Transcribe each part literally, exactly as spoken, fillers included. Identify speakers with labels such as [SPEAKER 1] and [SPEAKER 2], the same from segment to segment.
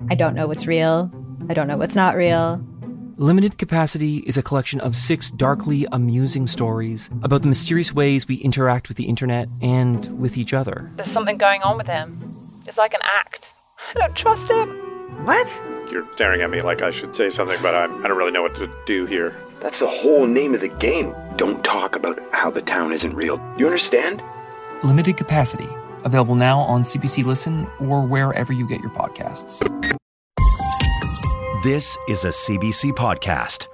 [SPEAKER 1] I don't know what's real. I don't know what's not real.
[SPEAKER 2] Limited Capacity is a collection of six darkly amusing stories about the mysterious ways we interact with the internet and with each other.
[SPEAKER 3] There's something going on with him. It's like an act. I don't trust him.
[SPEAKER 4] What?
[SPEAKER 5] You're staring at me like I should say something, but I, I don't really know what to do here.
[SPEAKER 6] That's the whole name of the game. Don't talk about how the town isn't real. You understand?
[SPEAKER 2] Limited Capacity. Available now on C B C Listen or wherever you get your podcasts.
[SPEAKER 7] This is a C B C podcast.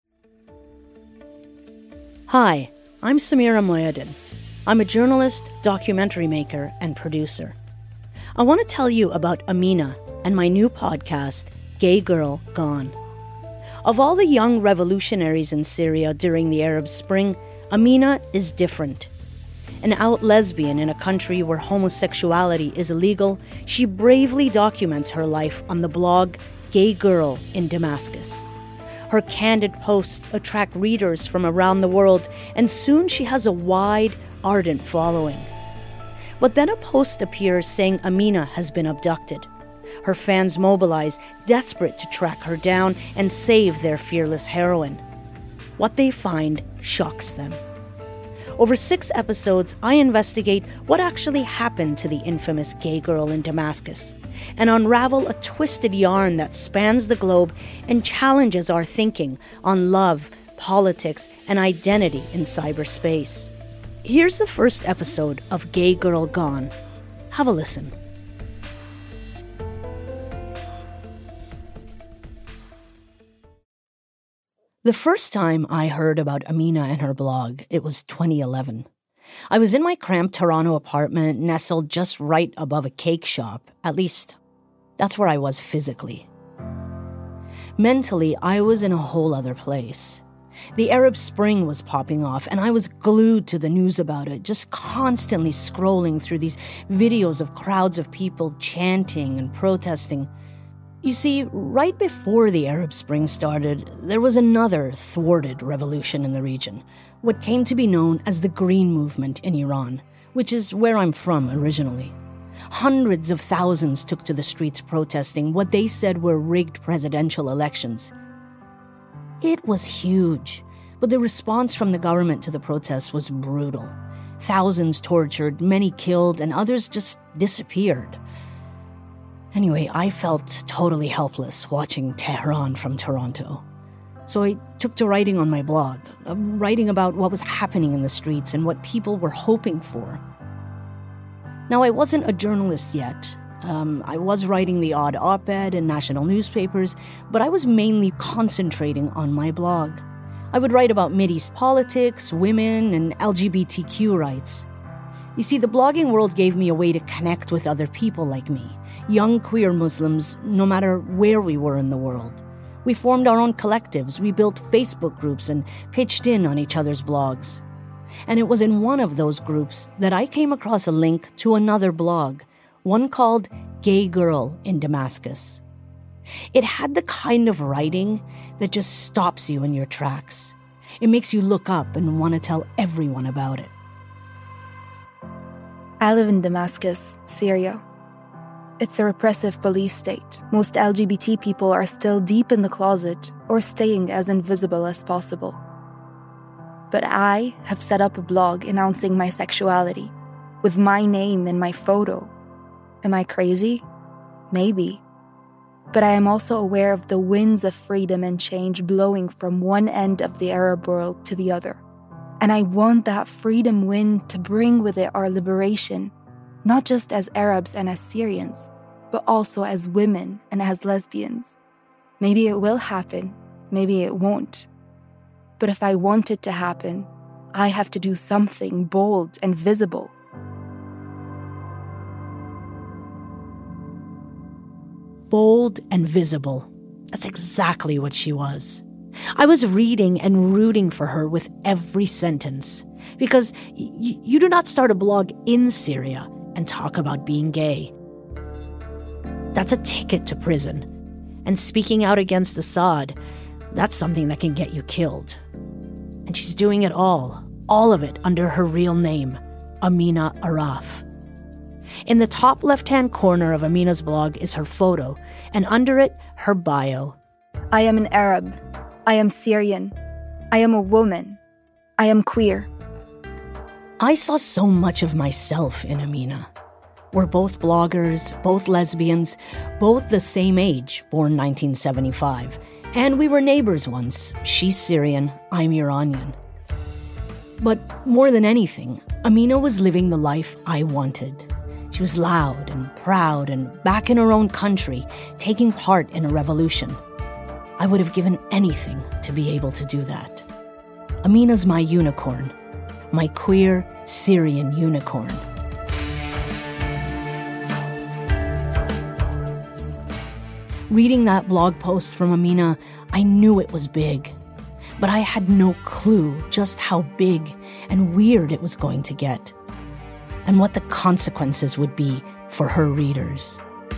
[SPEAKER 8] Hi, I'm Samira Moyadin. I'm a journalist, documentary maker, and producer. I want to tell you about Amina and my new podcast, Gay Girl Gone. Of all the young revolutionaries in Syria during the Arab Spring, Amina is different. An out lesbian in a country where homosexuality is illegal, she bravely documents her life on the blog Gay Girl in Damascus. Her candid posts attract readers from around the world, and soon she has a wide, ardent following. But then a post appears saying Amina has been abducted. Her fans mobilize, desperate to track her down and save their fearless heroine. What they find shocks them. Over six episodes, I investigate what actually happened to the infamous gay girl in Damascus and unravel a twisted yarn that spans the globe and challenges our thinking on love, politics, and identity in cyberspace. Here's the first episode of Gay Girl Gone. Have a listen. The first time I heard about Amina and her blog, it was twenty eleven. I was in my cramped Toronto apartment, nestled just right above a cake shop. At least, that's where I was physically. Mentally, I was in a whole other place. The Arab Spring was popping off, and I was glued to the news about it, just constantly scrolling through these videos of crowds of people chanting and protesting. You see, right before the Arab Spring started, there was another thwarted revolution in the region, what came to be known as the Green Movement in Iran, which is where I'm from originally. Hundreds of thousands took to the streets protesting what they said were rigged presidential elections. It was huge, but the response from the government to the protests was brutal. Thousands tortured, many killed, and others just disappeared. Anyway, I felt totally helpless watching Tehran from Toronto. So I took to writing on my blog, uh, writing about what was happening in the streets and what people were hoping for. Now, I wasn't a journalist yet. Um, I was writing the odd op-ed in national newspapers, but I was mainly concentrating on my blog. I would write about Mideast politics, women, and L G B T Q rights. You see, the blogging world gave me a way to connect with other people like me, young queer Muslims, no matter where we were in the world. We formed our own collectives, we built Facebook groups and pitched in on each other's blogs. And it was in one of those groups that I came across a link to another blog, one called Gay Girl in Damascus. It had the kind of writing that just stops you in your tracks. It makes you look up and want to tell everyone about it.
[SPEAKER 9] I live in Damascus, Syria. It's a repressive police state. Most L G B T people are still deep in the closet or staying as invisible as possible. But I have set up a blog announcing my sexuality, with my name and my photo. Am I crazy? Maybe. But I am also aware of the winds of freedom and change blowing from one end of the Arab world to the other. And I want that freedom wind to bring with it our liberation, not just as Arabs and as Syrians, but also as women and as lesbians. Maybe it will happen, maybe it won't. But if I want it to happen, I have to do something bold and visible.
[SPEAKER 8] Bold and visible. That's exactly what she was. I was reading and rooting for her with every sentence. Because y- you do not start a blog in Syria and talk about being gay. That's a ticket to prison. And speaking out against Assad, that's something that can get you killed. And she's doing it all, all of it under her real name, Amina Araf. In the top left-hand corner of Amina's blog is her photo, and under it, her bio.
[SPEAKER 9] I am an Arab. I am Syrian. I am a woman. I am queer.
[SPEAKER 8] I saw so much of myself in Amina. We're both bloggers, both lesbians, both the same age, born nineteen seventy-five. And we were neighbors once. She's Syrian, I'm Iranian. But more than anything, Amina was living the life I wanted. She was loud and proud and back in her own country, taking part in a revolution. I would have given anything to be able to do that. Amina's my unicorn, my queer Syrian unicorn. Reading that blog post from Amina, I knew it was big, but I had no clue just how big and weird it was going to get, and what the consequences would be for her readers.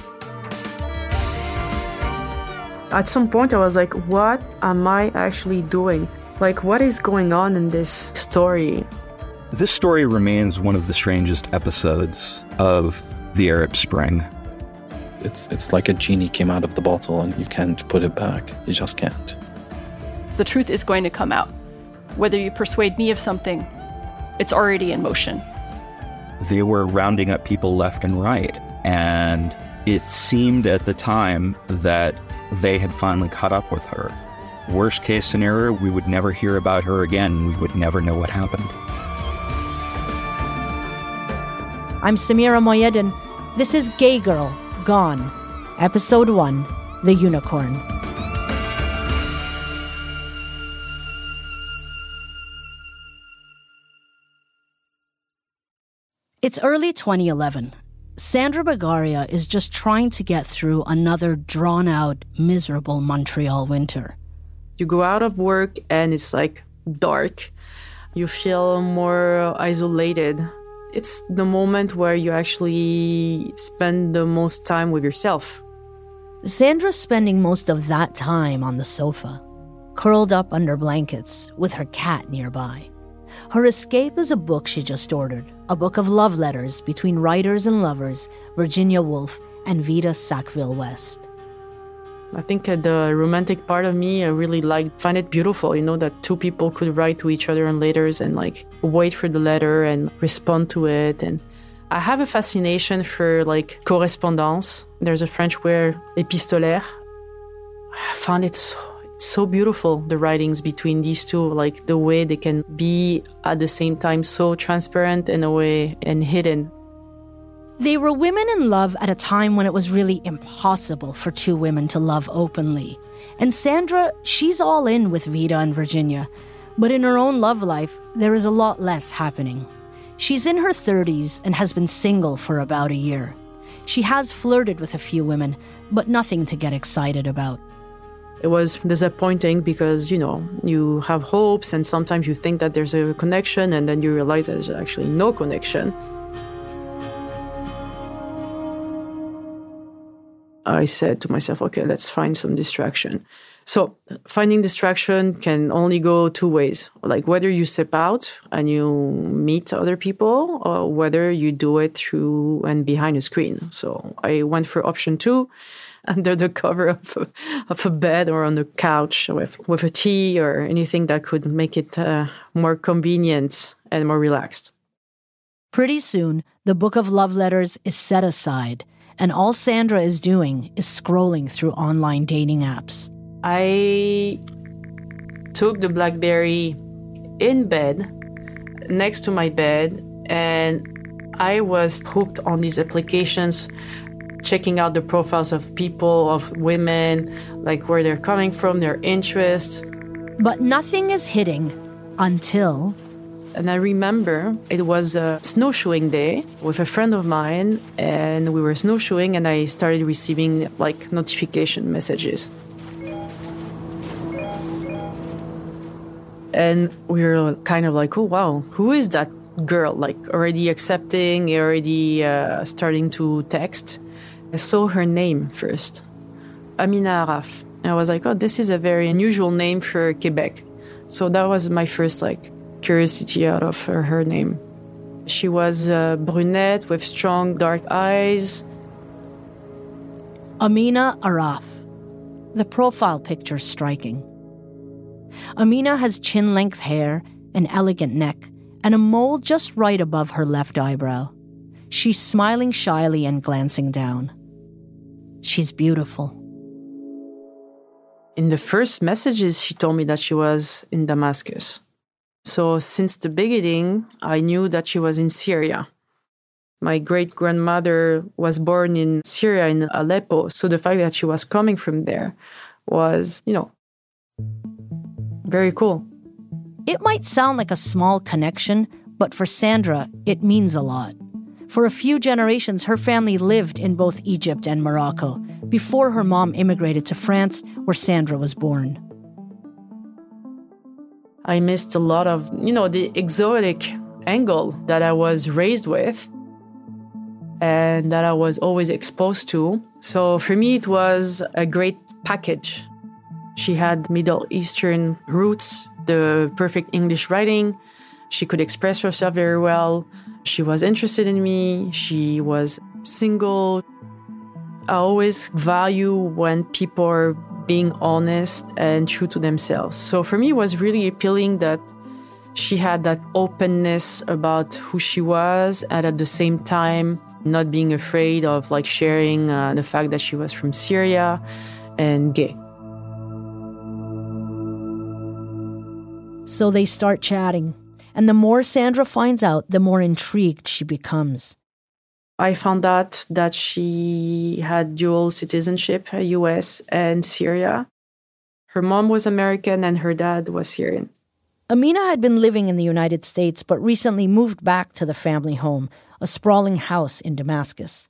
[SPEAKER 4] At some point I was like, what am I actually doing? Like, what is going on in this story?
[SPEAKER 10] This story remains one of the strangest episodes of the Arab Spring.
[SPEAKER 11] It's it's like a genie came out of the bottle and you can't put it back. You just can't.
[SPEAKER 12] The truth is going to come out. Whether you persuade me of something, it's already in motion.
[SPEAKER 10] They were rounding up people left and right, and it seemed at the time that they had finally caught up with her. Worst case scenario, we would never hear about her again. We would never know what happened.
[SPEAKER 8] I'm Samira Moyedin. This is Gay Girl Gone, Episode one, The Unicorn. It's early twenty eleven. Sandra Bagaria is just trying to get through another drawn-out, miserable Montreal winter.
[SPEAKER 4] You go out of work and it's like dark. You feel more isolated. It's the moment where you actually spend the most time with yourself.
[SPEAKER 8] Sandra's spending most of that time on the sofa, curled up under blankets with her cat nearby. Her escape is a book she just ordered, a book of love letters between writers and lovers Virginia Woolf and Vida Sackville-West.
[SPEAKER 4] I think uh, the romantic part of me, I really like, find it beautiful, you know, that two people could write to each other in letters and like wait for the letter and respond to it. And I have a fascination for like correspondence. There's a French word, épistolaire. I found it so, so beautiful, the writings between these two, like the way they can be at the same time so transparent in a way and hidden.
[SPEAKER 8] They were women in love at a time when it was really impossible for two women to love openly. And Sandra, she's all in with Vida and Virginia. But in her own love life, there is a lot less happening. She's in her thirties and has been single for about a year. She has flirted with a few women, but nothing to get excited about.
[SPEAKER 4] It was disappointing because, you know, you have hopes and sometimes you think that there's a connection and then you realize there's actually no connection. I said to myself, okay, let's find some distraction. So finding distraction can only go two ways, like whether you step out and you meet other people or whether you do it through and behind a screen. So I went for option two, under the cover of a, of a bed or on the couch with, with a tea or anything that could make it uh, more convenient and more relaxed.
[SPEAKER 8] Pretty soon, the book of love letters is set aside, and all Sandra is doing is scrolling through online dating apps.
[SPEAKER 4] I took the BlackBerry in bed, next to my bed, and I was hooked on these applications, checking out the profiles of people, of women, like where they're coming from, their interests.
[SPEAKER 8] But nothing is hitting until...
[SPEAKER 4] And I remember it was a snowshoeing day with a friend of mine, and we were snowshoeing, and I started receiving like notification messages. And we were kind of like, oh, wow, who is that girl? Like already accepting, already uh, starting to text. I saw her name first, Amina Araf. And I was like, oh, this is a very unusual name for Quebec. So that was my first like curiosity out of her, her name. She was a brunette with strong dark eyes.
[SPEAKER 8] Amina Araf. The profile picture's striking. Amina has chin-length hair, an elegant neck, and a mole just right above her left eyebrow. She's smiling shyly and glancing down. She's beautiful.
[SPEAKER 4] In the first messages, she told me that she was in Damascus. So since the beginning, I knew that she was in Syria. My great-grandmother was born in Syria, in Aleppo. So the fact that she was coming from there was, you know, very cool.
[SPEAKER 8] It might sound like a small connection, but for Sandra, it means a lot. For a few generations, her family lived in both Egypt and Morocco before her mom immigrated to France, where Sandra was born.
[SPEAKER 4] I missed a lot of, you know, the exotic angle that I was raised with and that I was always exposed to. So for me, it was a great package. She had Middle Eastern roots, the perfect English writing. She could express herself very well. She was interested in me. She was single. I always value when people are being honest and true to themselves. So for me, it was really appealing that she had that openness about who she was, and at the same time, not being afraid of like sharing uh, the fact that she was from Syria and gay.
[SPEAKER 8] So they start chatting. And the more Sandra finds out, the more intrigued she becomes.
[SPEAKER 4] I found out that she had dual citizenship, U S and Syria. Her mom was American and her dad was Syrian.
[SPEAKER 8] Amina had been living in the United States, but recently moved back to the family home, a sprawling house in Damascus.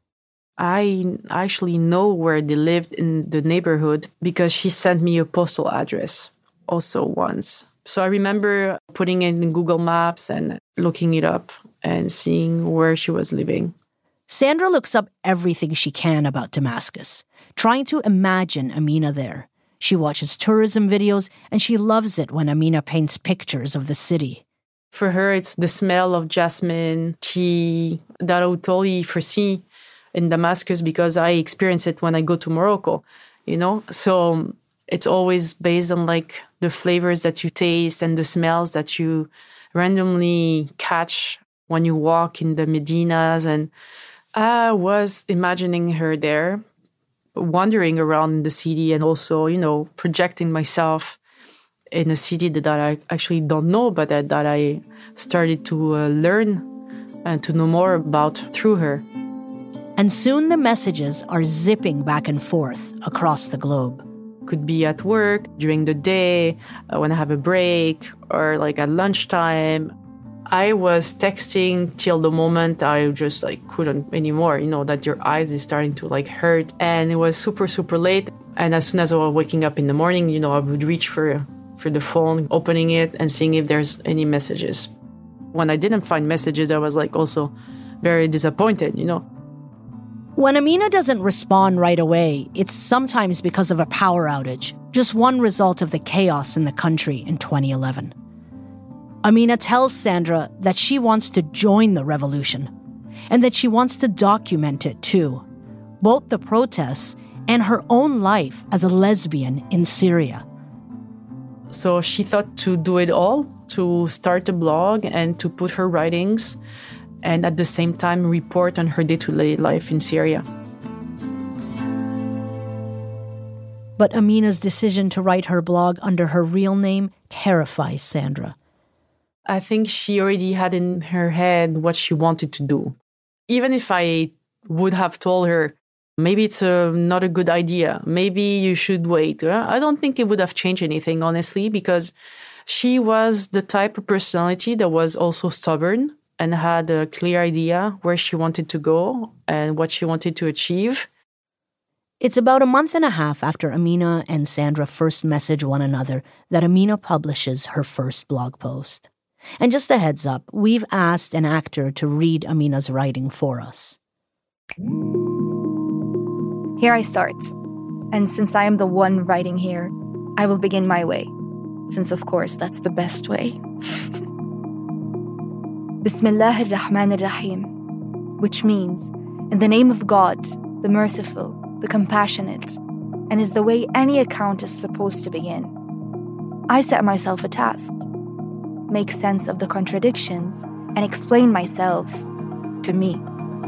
[SPEAKER 4] I actually know where they lived in the neighborhood because she sent me a postal address also once. So I remember putting it in Google Maps and looking it up and seeing where she was living.
[SPEAKER 8] Sandra looks up everything she can about Damascus, trying to imagine Amina there. She watches tourism videos, and she loves it when Amina paints pictures of the city.
[SPEAKER 4] For her, it's the smell of jasmine, tea, that I would totally foresee in Damascus because I experience it when I go to Morocco, you know? So it's always based on like the flavors that you taste and the smells that you randomly catch when you walk in the Medinas. And I was imagining her there, wandering around the city and also, you know, projecting myself in a city that I actually don't know, but that, that I started to uh, learn and to know more about through her.
[SPEAKER 8] And soon the messages are zipping back and forth across the globe.
[SPEAKER 4] Could be at work, during the day, uh, when I have a break, or like at lunchtime. I was texting till the moment I just like couldn't anymore, you know, that your eyes is starting to like hurt. And it was super, super late. And as soon as I was waking up in the morning, you know, I would reach for, for the phone, opening it and seeing if there's any messages. When I didn't find messages, I was like also very disappointed, you know.
[SPEAKER 8] When Amina doesn't respond right away, it's sometimes because of a power outage, just one result of the chaos in the country in twenty eleven. Amina tells Sandra that she wants to join the revolution and that she wants to document it too, both the protests and her own life as a lesbian in Syria.
[SPEAKER 4] So she thought to do it all, to start a blog and to put her writings and at the same time report on her day-to-day life in Syria.
[SPEAKER 8] But Amina's decision to write her blog under her real name terrifies Sandra.
[SPEAKER 4] I think she already had in her head what she wanted to do. Even if I would have told her, maybe it's a, not a good idea, maybe you should wait, I don't think it would have changed anything, honestly, because she was the type of personality that was also stubborn and had a clear idea where she wanted to go and what she wanted to achieve.
[SPEAKER 8] It's about a month and a half after Amina and Sandra first message one another that Amina publishes her first blog post. And just a heads up, we've asked an actor to read Amina's writing for us.
[SPEAKER 9] Here I start. And since I am the one writing here, I will begin my way. Since, of course, that's the best way. Bismillah ar-Rahman ar-Rahim, which means, in the name of God, the merciful, the compassionate, and is the way any account is supposed to begin. I set myself a task: make sense of the contradictions and explain myself to me.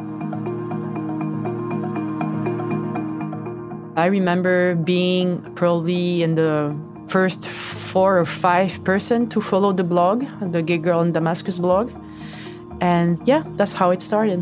[SPEAKER 4] I remember being probably in the first four or five person to follow the blog, the Gay Girl in Damascus blog. And yeah, that's how it started.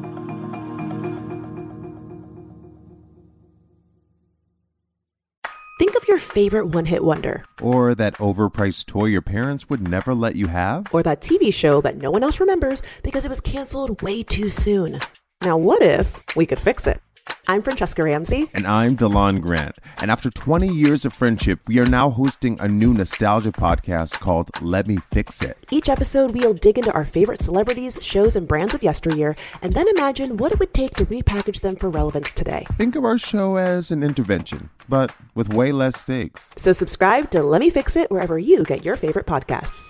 [SPEAKER 13] Think of your favorite one-hit wonder.
[SPEAKER 14] Or that overpriced toy your parents would never let you have.
[SPEAKER 13] Or that T V show that no one else remembers because it was canceled way too soon. Now what if we could fix it? I'm Francesca Ramsey.
[SPEAKER 14] And I'm Delon Grant. And after twenty years of friendship, we are now hosting a new nostalgia podcast called Let Me Fix It.
[SPEAKER 13] Each episode, we'll dig into our favorite celebrities, shows, and brands of yesteryear, and then imagine what it would take to repackage them for relevance today.
[SPEAKER 14] Think of our show as an intervention, but with way less stakes.
[SPEAKER 13] So subscribe to Let Me Fix It wherever you get your favorite podcasts.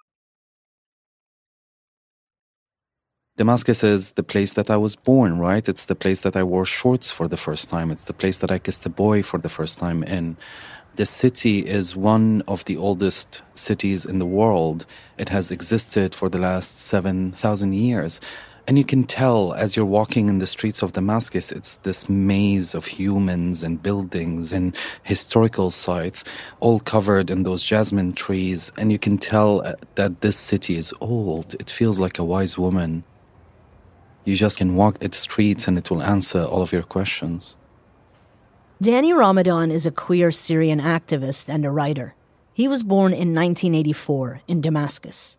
[SPEAKER 11] Damascus is the place that I was born, right? It's the place that I wore shorts for the first time. It's the place that I kissed a boy for the first time in. The city is one of the oldest cities in the world. It has existed for the last seven thousand years. And you can tell as you're walking in the streets of Damascus, it's this maze of humans and buildings and historical sites, all covered in those jasmine trees. And you can tell that this city is old. It feels like a wise woman. You just can walk its streets and it will answer all of your questions.
[SPEAKER 8] Danny Ramadan is a queer Syrian activist and a writer. He was born in nineteen eighty-four in Damascus.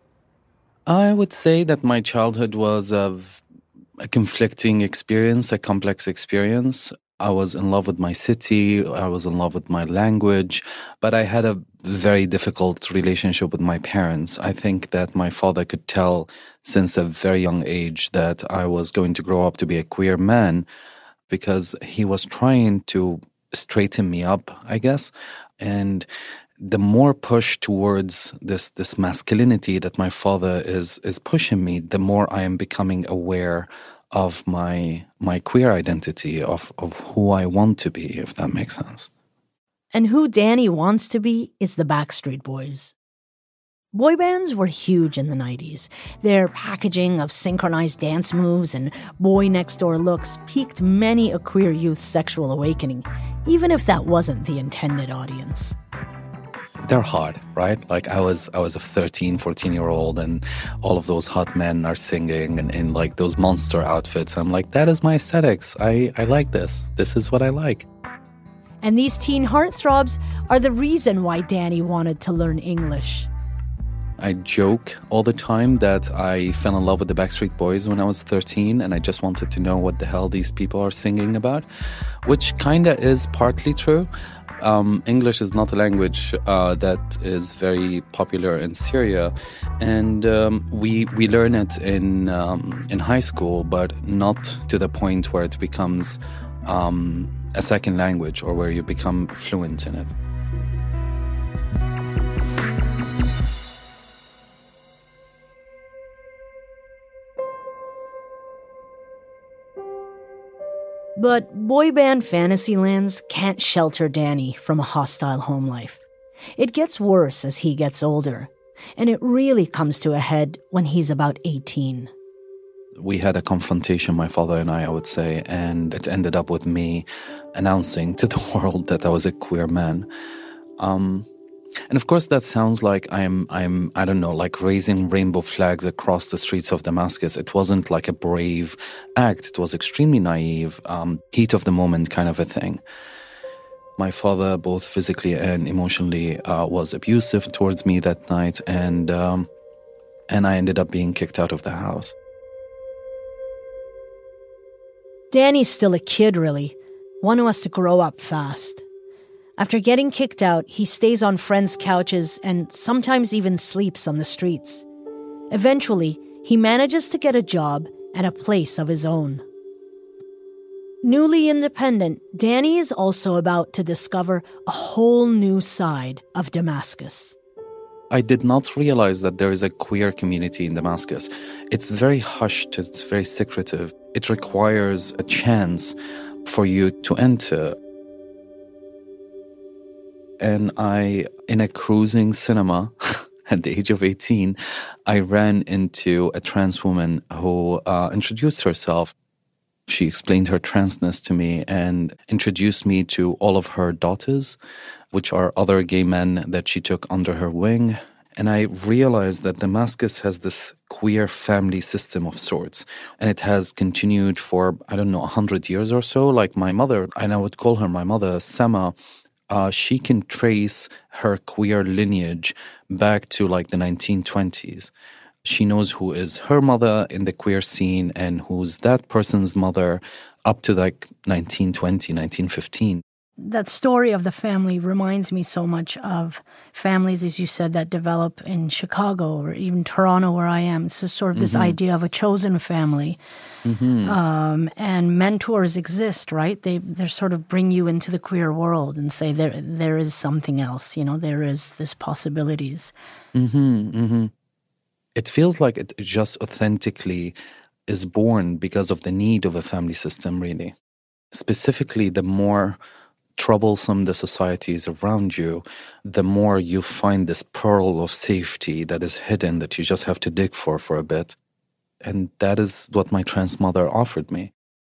[SPEAKER 11] I would say that my childhood was a, a conflicting experience, a complex experience. I was in love with my city, I was in love with my language, but I had a very difficult relationship with my parents. I think that my father could tell since a very young age that I was going to grow up to be a queer man because he was trying to straighten me up, I guess. And the more push towards this this masculinity that my father is is pushing me, the more I am becoming aware of my my queer identity, of, of who I want to be, if that makes sense.
[SPEAKER 8] And who Danny wants to be is the Backstreet Boys. Boy bands were huge in the nineties. Their packaging of synchronized dance moves and boy-next-door looks piqued many a queer youth's sexual awakening, even if that wasn't the intended audience.
[SPEAKER 11] They're hot, right? Like I was I was a thirteen, fourteen-year-old and all of those hot men are singing and in like those monster outfits. I'm like, that is my aesthetics. I, I like this. This is what I like.
[SPEAKER 8] And these teen heartthrobs are the reason why Danny wanted to learn English.
[SPEAKER 11] I joke all the time that I fell in love with the Backstreet Boys when I was thirteen and I just wanted to know what the hell these people are singing about, which kinda is partly true. Um, English is not a language uh, that is very popular in Syria, and um, we we learn it in um, in high school, but not to the point where it becomes um, a second language or where you become fluent in it.
[SPEAKER 8] But boy band fantasy lands can't shelter Danny from a hostile home life. It gets worse as he gets older, and it really comes to a head when he's about eighteen.
[SPEAKER 11] We had a confrontation, my father and I, I would say, and it ended up with me announcing to the world that I was a queer man. Um, and of course, that sounds like I'm, I'm, I don't know, like raising rainbow flags across the streets of Damascus. It wasn't like a brave act. It was extremely naive, um, heat of the moment kind of a thing. My father, both physically and emotionally, uh, was abusive towards me that night, and um, and I ended up being kicked out of the house.
[SPEAKER 8] Danny's still a kid, really, one who has to grow up fast. After getting kicked out, he stays on friends' couches and sometimes even sleeps on the streets. Eventually, he manages to get a job and a place of his own. Newly independent, Danny is also about to discover a whole new side of Damascus.
[SPEAKER 11] I did not realize that there is a queer community in Damascus. It's very hushed, it's very secretive. It requires a chance for you to enter. And I, in a cruising cinema at the age of eighteen, I ran into a trans woman who uh, introduced herself. She explained her transness to me and introduced me to all of her daughters, which are other gay men that she took under her wing. And I realized that Damascus has this queer family system of sorts. And it has continued for, I don't know, one hundred years or so. Like my mother, and I would call her my mother, Sama, uh, she can trace her queer lineage back to like the nineteen twenties. She knows who is her mother in the queer scene and who's that person's mother up to like nineteen twenty, nineteen fifteen.
[SPEAKER 8] That story of the family reminds me so much of families, as you said, that develop in Chicago or even Toronto, where I am. It's just sort of this mm-hmm. idea of a chosen family. Mm-hmm. Um, and mentors exist, right? They they sort of bring you into the queer world and say there there is something else, you know, there is this possibilities.
[SPEAKER 11] Mm-hmm, mm-hmm. It feels like it just authentically is born because of the need of a family system, really. Specifically, the more troublesome the society is around you, the more you find this pearl of safety that is hidden that you just have to dig for for a bit. And that is what my trans mother offered me.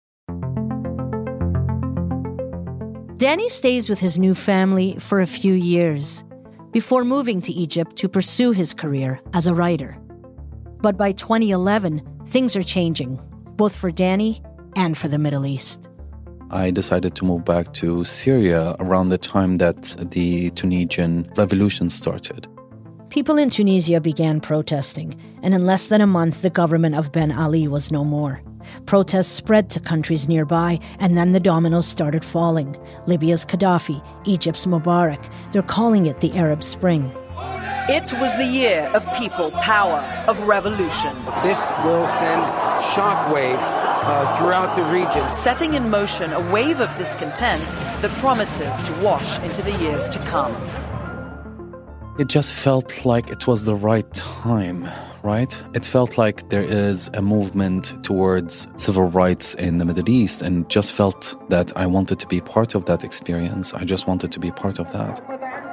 [SPEAKER 8] Danny stays with his new family for a few years before moving to Egypt to pursue his career as a writer. But by twenty eleven, things are changing, both for Danny and for the Middle East.
[SPEAKER 11] I decided to move back to Syria around the time that the Tunisian revolution started.
[SPEAKER 8] People in Tunisia began protesting, and in less than a month, the government of Ben Ali was no more. Protests spread to countries nearby, and then the dominoes started falling. Libya's Gaddafi, Egypt's Mubarak. They're calling it the Arab Spring.
[SPEAKER 15] It was the year of people power, of revolution.
[SPEAKER 16] This will send shockwaves uh, throughout the region,
[SPEAKER 15] setting in motion a wave of discontent that promises to wash into the years to come.
[SPEAKER 11] It just felt like it was the right time, right? It felt like there is a movement towards civil rights in the Middle East, and just felt that I wanted to be part of that experience. I just wanted to be part of that.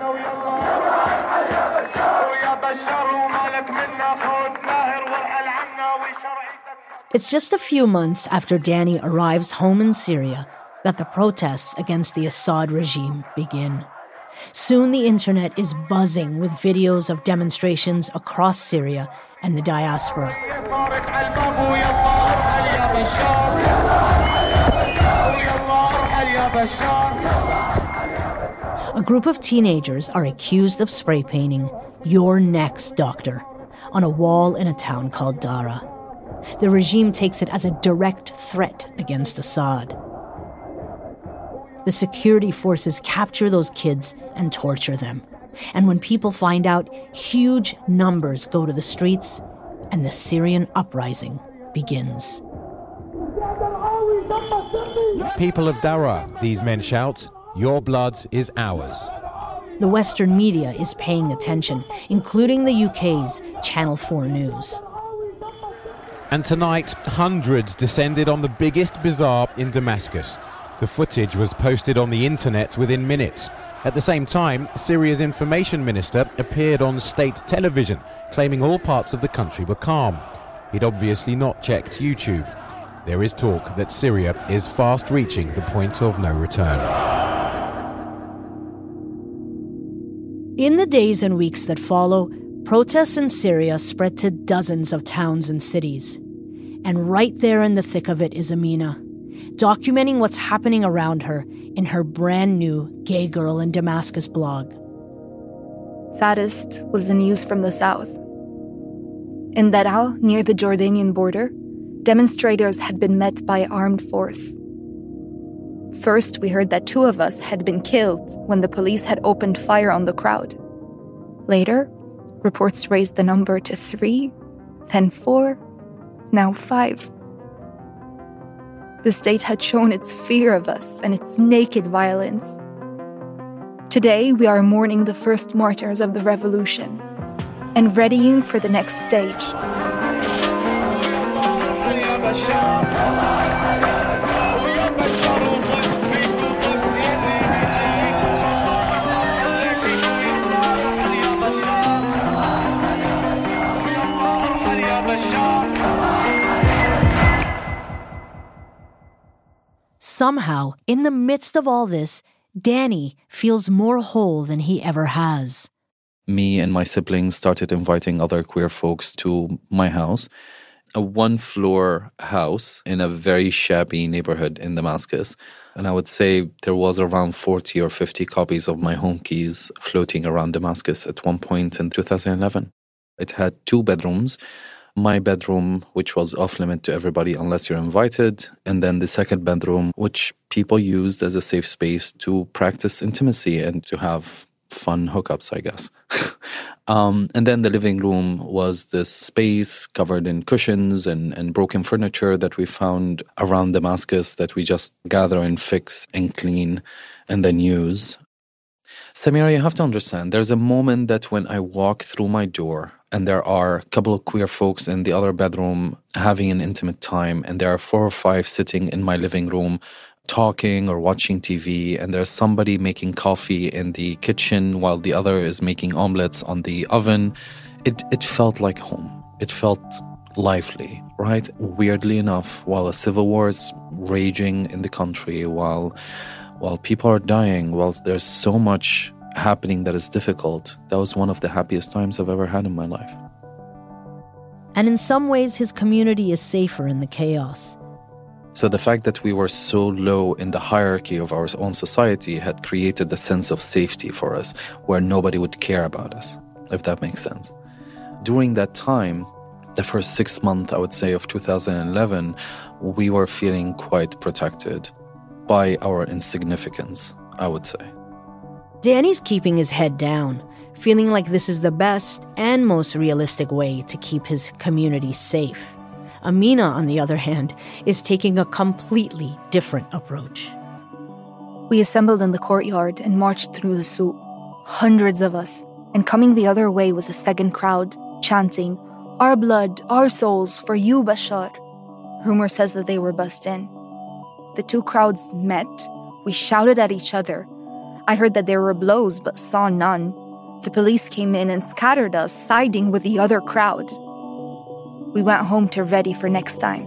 [SPEAKER 8] It's just a few months after Danny arrives home in Syria that the protests against the Assad regime begin. Soon the internet is buzzing with videos of demonstrations across Syria and the diaspora. A group of teenagers are accused of spray painting "Your Next Doctor" on a wall in a town called Dara. The regime takes it as a direct threat against Assad. The security forces capture those kids and torture them. And when people find out, huge numbers go to the streets, and the Syrian uprising begins.
[SPEAKER 17] People of Dara, these men shout, your blood is ours.
[SPEAKER 8] The Western media is paying attention, including the U K's Channel four News.
[SPEAKER 17] And tonight, hundreds descended on the biggest bazaar in Damascus. The footage was posted on the internet within minutes. At the same time, Syria's information minister appeared on state television, claiming all parts of the country were calm. He'd obviously not checked YouTube. There is talk that Syria is fast reaching the point of no return.
[SPEAKER 8] In the days and weeks that follow, protests in Syria spread to dozens of towns and cities. And right there in the thick of it is Amina, documenting what's happening around her in her brand new Gay Girl in Damascus blog.
[SPEAKER 9] Saddest was the news from the south. In Daraa, near the Jordanian border, demonstrators had been met by armed force. First, we heard that two of us had been killed when the police had opened fire on the crowd. Later, reports raised the number to three, then four, now five. The state had shown its fear of us and its naked violence. Today, we are mourning the first martyrs of the revolution, and readying for the next stage.
[SPEAKER 8] Somehow, in the midst of all this, Danny feels more whole than he ever has.
[SPEAKER 11] Me and my siblings started inviting other queer folks to my house, a one-floor house in a very shabby neighborhood in Damascus. And I would say there was around forty or fifty copies of my home keys floating around Damascus at one point in two thousand eleven. It had two bedrooms. My bedroom, which was off-limit to everybody unless you're invited, and then the second bedroom, which people used as a safe space to practice intimacy and to have fun hookups, I guess. um, and then the living room was this space covered in cushions and, and broken furniture that we found around Damascus that we just gather and fix and clean and then use. Samira, you have to understand, there's a moment that when I walk through my door and there are a couple of queer folks in the other bedroom having an intimate time, and there are four or five sitting in my living room talking or watching T V, and there's somebody making coffee in the kitchen while the other is making omelets on the oven, it, it felt like home. It felt lively, right? Weirdly enough, while a civil war is raging in the country, while while people are dying, while there's so much happening that is difficult, that was one of the happiest times I've ever had in my life.
[SPEAKER 8] And in some ways, his community is safer in the chaos.
[SPEAKER 11] So the fact that we were so low in the hierarchy of our own society had created a sense of safety for us, where nobody would care about us, if that makes sense. During that time, the first six months, I would say, of two thousand eleven, we were feeling quite protected by our insignificance, I would say.
[SPEAKER 8] Danny's keeping his head down, feeling like this is the best and most realistic way to keep his community safe. Amina, on the other hand, is taking a completely different approach.
[SPEAKER 9] We assembled in the courtyard and marched through the souk. Hundreds of us. And coming the other way was a second crowd, chanting, "Our blood, our souls, for you, Bashar." Rumor says that they were bussed in. The two crowds met. We shouted at each other. I heard that there were blows, but saw none. The police came in and scattered us, siding with the other crowd. We went home to ready for next time.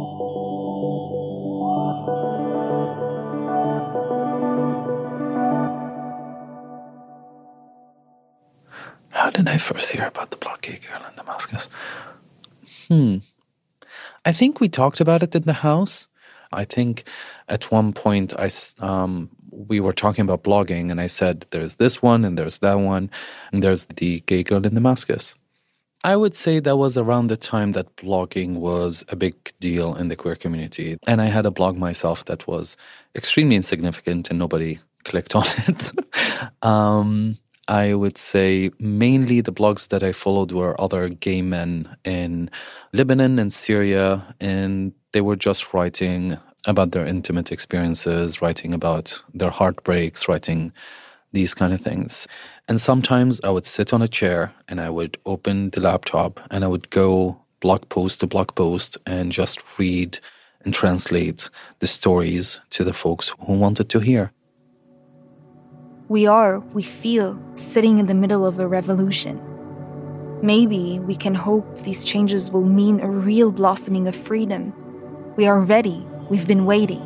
[SPEAKER 11] How did I first hear about the blockade girl in Damascus? Hmm. I think we talked about it in the house. I think at one point I, um, we were talking about blogging, and I said, there's this one, and there's that one, and there's the gay girl in Damascus. I would say that was around the time that blogging was a big deal in the queer community. And I had a blog myself that was extremely insignificant and nobody clicked on it. um, I would say mainly the blogs that I followed were other gay men in Lebanon and Syria, and they were just writing about their intimate experiences, writing about their heartbreaks, writing these kind of things. And sometimes I would sit on a chair and I would open the laptop and I would go blog post to blog post and just read and translate the stories to the folks who wanted to hear.
[SPEAKER 9] We are, we feel, sitting in the middle of a revolution. Maybe we can hope these changes will mean a real blossoming of freedom. We are ready. We've been waiting.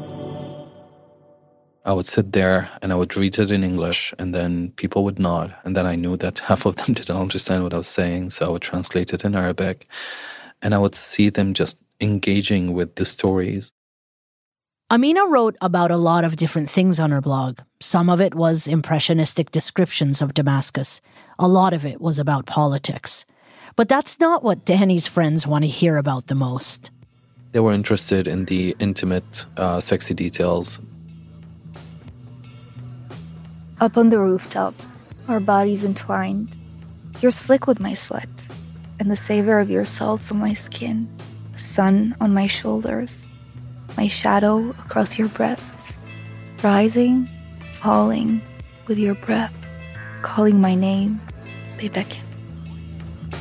[SPEAKER 11] I would sit there and I would read it in English, and then people would nod. And then I knew that half of them didn't understand what I was saying, so I would translate it in Arabic. And I would see them just engaging with the stories.
[SPEAKER 8] Amina wrote about a lot of different things on her blog. Some of it was impressionistic descriptions of Damascus. A lot of it was about politics. But that's not what Danny's friends want to hear about the most.
[SPEAKER 11] They were interested in the intimate, uh, sexy details.
[SPEAKER 9] Up on the rooftop, our bodies entwined. You're slick with my sweat, and the savor of your salts on my skin, the sun on my shoulders, my shadow across your breasts, rising, falling with your breath, calling my name, they beckon.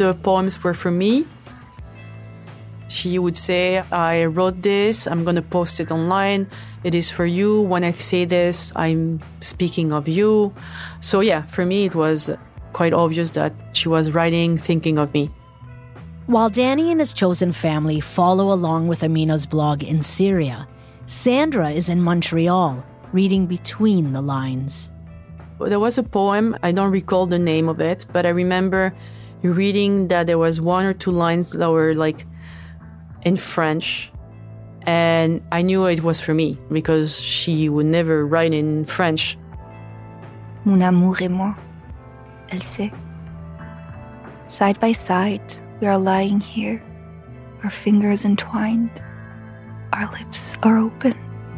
[SPEAKER 4] the poems were for me. She would say, I wrote this, I'm going to post it online. It is for you. When I say this, I'm speaking of you. So yeah, for me, it was quite obvious that she was writing, thinking of me.
[SPEAKER 8] While Danny and his chosen family follow along with Amina's blog in Syria, Sandra is in Montreal, reading between the lines.
[SPEAKER 4] There was a poem, I don't recall the name of it, but I remember reading that there was one or two lines that were like in French, and I knew it was for me because she would never write in French.
[SPEAKER 9] Mon amour et moi, elle sait. Side by side, we are lying here, our fingers entwined, our lips are open.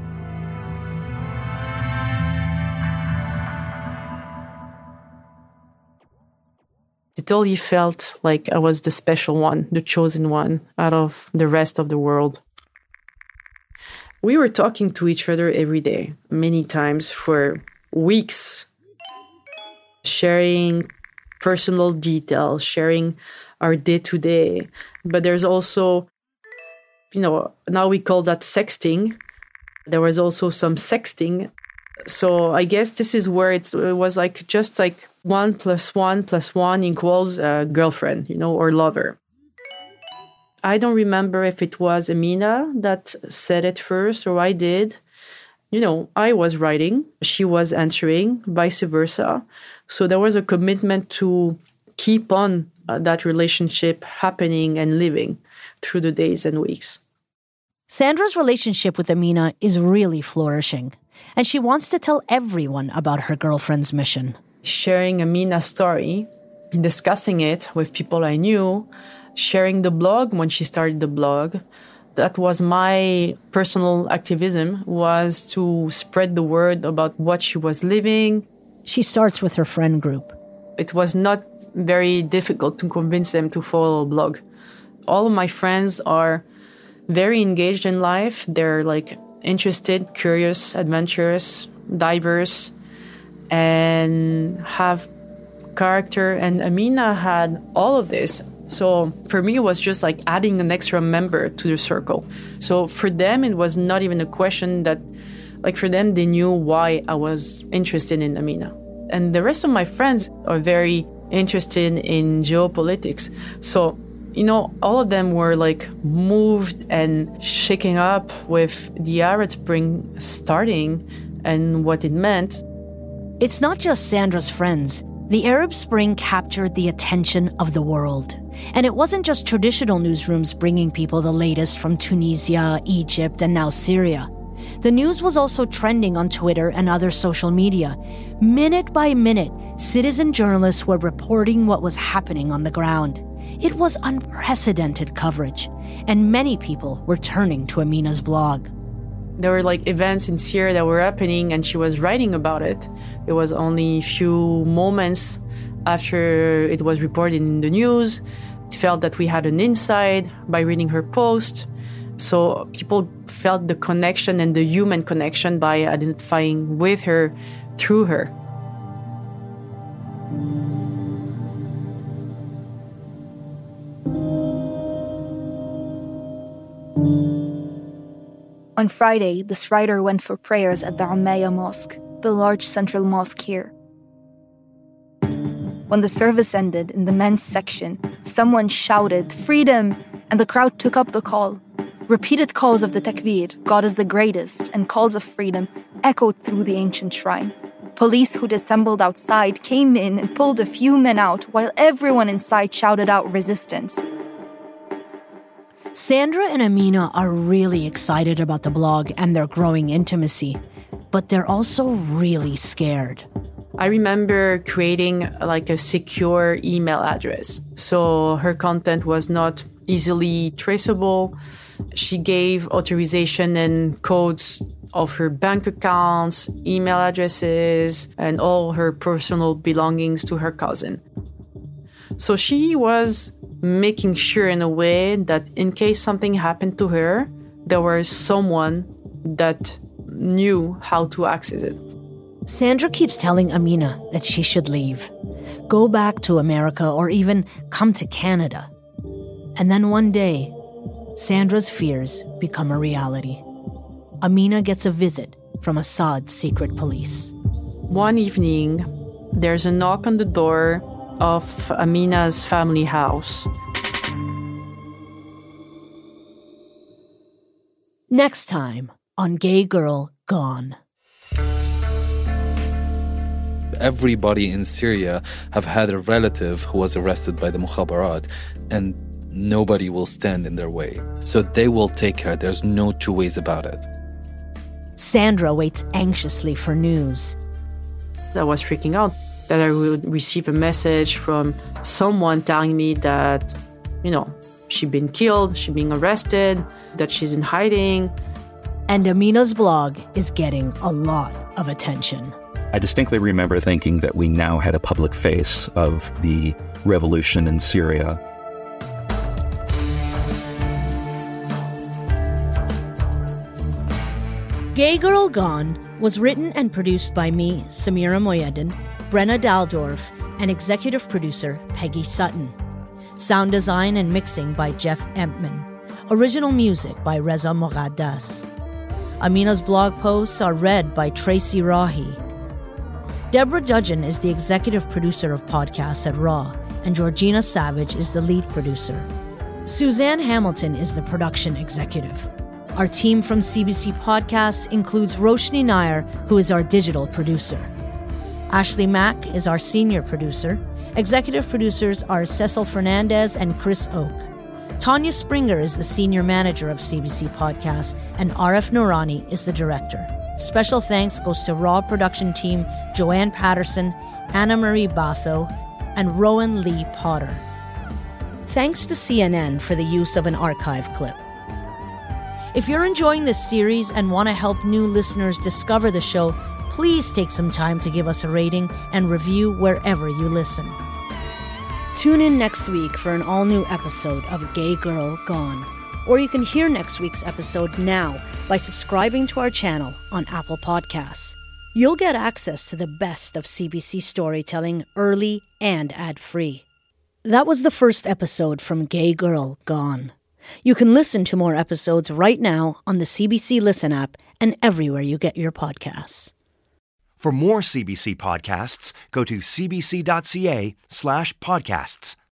[SPEAKER 4] It totally felt like I was the special one, the chosen one out of the rest of the world. We were talking to each other every day, many times for weeks, sharing personal details, sharing our day-to-day. But there's also, you know, now we call that sexting. There was also some sexting. So I guess this is where it's, it was like just like one plus one plus one equals a girlfriend, you know, or lover. I don't remember if it was Amina that said it first or I did. You know, I was writing, she was answering, vice versa. So there was a commitment to keep on uh, that relationship happening and living through the days and weeks.
[SPEAKER 8] Sandra's relationship with Amina is really flourishing, and she wants to tell everyone about her girlfriend's mission.
[SPEAKER 4] Sharing Amina's story, discussing it with people I knew, sharing the blog when she started the blog. That was my personal activism, was to spread the word about what she was living.
[SPEAKER 8] She starts with her friend group.
[SPEAKER 4] It was not very difficult to convince them to follow a blog. All of my friends are very engaged in life. They're like interested, curious, adventurous, diverse, and have character. And Amina had all of this. So for me, it was just like adding an extra member to the circle. So for them, it was not even a question that, like for them, they knew why I was interested in Amina. And the rest of my friends are very interested in geopolitics. So, you know, all of them were like moved and shaken up with the Arab Spring starting and what it meant.
[SPEAKER 8] It's not just Sandra's friends. The Arab Spring captured the attention of the world. And it wasn't just traditional newsrooms bringing people the latest from Tunisia, Egypt, and now Syria. The news was also trending on Twitter and other social media. Minute by minute, citizen journalists were reporting what was happening on the ground. It was unprecedented coverage, and many people were turning to Amina's blog.
[SPEAKER 4] There were like events in Syria that were happening, and she was writing about it. It was only a few moments after it was reported in the news. It felt that we had an insight by reading her post. So people felt the connection and the human connection by identifying with her through her.
[SPEAKER 9] On Friday, this writer went for prayers at the Umayya Mosque, the large central mosque here. When the service ended, in the men's section, someone shouted, "Freedom!" and the crowd took up the call. Repeated calls of the takbir, God is the greatest, and calls of freedom echoed through the ancient shrine. Police who'd assembled outside came in and pulled a few men out, while everyone inside shouted out resistance.
[SPEAKER 8] Sandra and Amina are really excited about the blog and their growing intimacy, but they're also really scared.
[SPEAKER 4] I remember creating like a secure email address, so her content was not easily traceable. She gave authorization and codes of her bank accounts, email addresses, and all her personal belongings to her cousin. So she was making sure in a way that in case something happened to her, there was someone that knew how to access it.
[SPEAKER 8] Sandra keeps telling Amina that she should leave. go back to America, or even come to Canada. And then one day, Sandra's fears become a reality. Amina gets a visit from Assad's secret police.
[SPEAKER 4] One evening, there's a knock on the door of Amina's family house.
[SPEAKER 8] Next time on Gay Girl Gone.
[SPEAKER 11] Everybody in Syria have had a relative who was arrested by the Mukhabarat, and nobody will stand in their way. So they will take her. There's no two ways about it.
[SPEAKER 8] Sandra waits anxiously for news.
[SPEAKER 4] I was freaking out that I would receive a message from someone telling me that, you know, she'd been killed, she'd been arrested, that she's in hiding.
[SPEAKER 8] And Amina's blog is getting a lot of attention.
[SPEAKER 10] I distinctly remember thinking that we now had a public face of the revolution in Syria.
[SPEAKER 8] Gay Girl Gone was written and produced by me, Samira Moyedin, Brenna Daldorf, and executive producer Peggy Sutton. Sound design and mixing by Jeff Empman. Original music by Reza Moghaddas. Amina's blog posts are read by Tracy Rahi. Deborah Dudgeon is the executive producer of podcasts at Raw, and Georgina Savage is the lead producer. Suzanne Hamilton is the production executive. Our team from C B C Podcasts includes Roshni Nair, who is our digital producer. Ashley Mack is our senior producer. Executive producers are Cecil Fernandez and Chris Oak. Tanya Springer is the senior manager of C B C Podcasts, and R F Noorani is the director. Special thanks goes to Raw production team Joanne Patterson, Anna Marie Batho, and Rowan Lee Potter. Thanks to C N N for the use of an archive clip. If you're enjoying this series and want to help new listeners discover the show, please take some time to give us a rating and review wherever you listen. Tune in next week for an all-new episode of Gay Girl Gone. Or you can hear next week's episode now by subscribing to our channel on Apple Podcasts. You'll get access to the best of C B C storytelling early and ad-free. That was the first episode from Gay Girl Gone. You can listen to more episodes right now on the C B C Listen app and everywhere you get your podcasts.
[SPEAKER 7] For more C B C podcasts, go to cbc.ca slash podcasts.